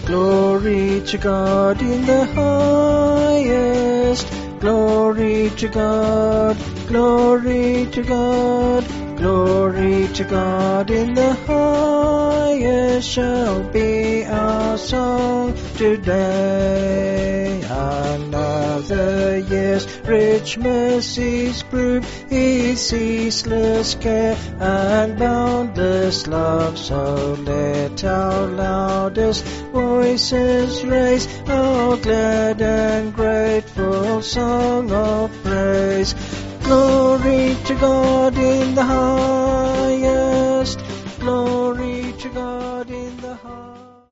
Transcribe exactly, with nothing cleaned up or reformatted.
Glory to God in the highest. Glory to God, glory to God, glory to God in the highest shall be our song today. Another year's rich mercies prove His ceaseless care and boundless love. So let our loudest voices raise our glad and grateful song of praise. Glory to God in the highest. Glory